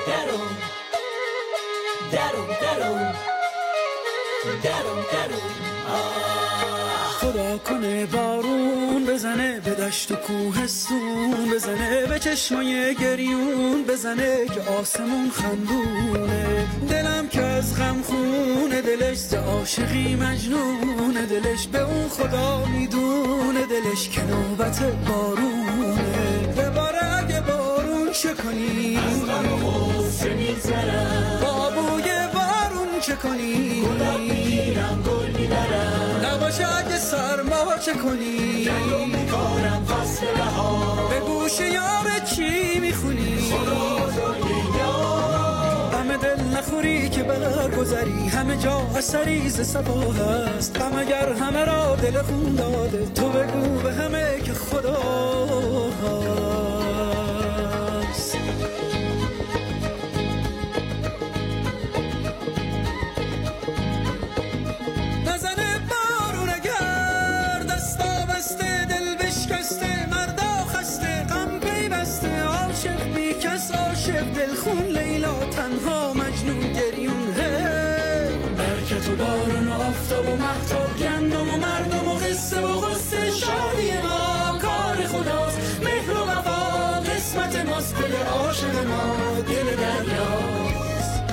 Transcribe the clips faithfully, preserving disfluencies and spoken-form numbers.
درون درون درون درون درون خدا کنه بارون بزنه به دشت و کوهستون، بزنه به چشمای گریون، بزنه که آسمون خندونه. دلم که از غم خونه، دلش ز عاشقی مجنونه، دلش به اون خدا میدونه، دلش که نوبت بارونه. بباره اگه بارون چه کنی، از غم و غصه میگذرم. بابوی بارون چه کنی، گلاب میگیرم گل میبرم. نباشه اگه سرما چه کنی، جنگو میکنم فصل بهار. به گوش یار چی میخونی، خدا بزرگ یار. همه دل نخوری که برگذری، همه جا اثری ز صفا هست. غم اگر همه را دل خون داده، تو بگو به همه که خدا هست. نزنه بارون اگر دستا بسته، دل بشکسته، مردا خسته، غم پیوسته، عاشق بی کس، عاشق دل خون، لیلا تنها، مجنون گریون. برکت و بارون و آفتاب و مهتاب، گندم و مردم و قصه و غصه، شادی ما کار خداست، مهر و وفا قسمت ماست. دل عاشق ما دل دریاست.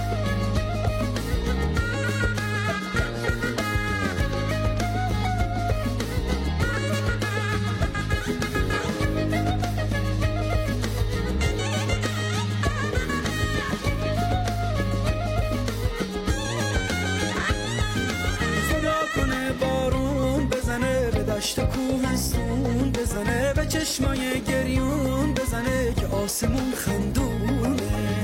دشت و کوهستون، بزنه به چشمای گریون، بزنه که آسمون خندونه.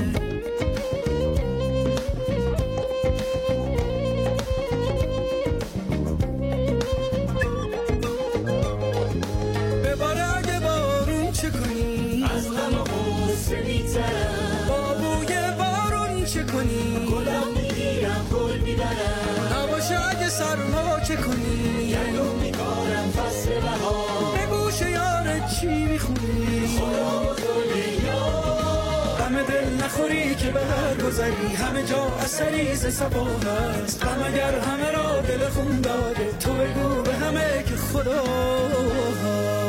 بباره اگه بارون چه کنی، از غم و غصه میگذرم. بابوی بارون چه کنی، گلاب میگیرم گل میبرم. نباشه اگه سرما چه کنی، جنگو میکنم فصل بهار. به گوش یار چی میخونی، خدا بزرگ یار. همه دل نخوری که برگذری، همه جا اثری ز صفا هست. غم اگر همه را دل خون داده، تو بگو به همه که خدا هست.